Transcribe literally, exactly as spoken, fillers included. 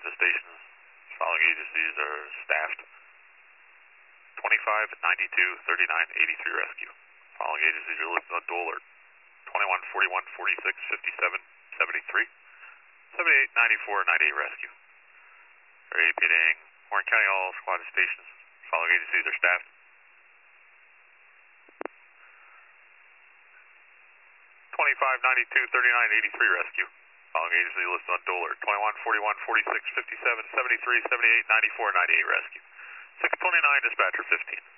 the stations. Following agencies are staffed. twenty-five, ninety-two, thirty-nine, eighty-three rescue. Following agencies are listed on dual alert. twenty-one, forty-one, forty-six, fifty-seven, seventy-three, seventy-eight, ninety-four, ninety-eight rescue. Repeating, Warren County, all squad stations. Following agencies are staffed. twenty-five, ninety-two, thirty-nine, eighty-three rescue. Following agency listed on dual alert. twenty-one, forty-one, forty-six, fifty-seven, seventy-three, seventy-eight, ninety-four, ninety-eight rescue. six twenty-nine, dispatcher fifteen.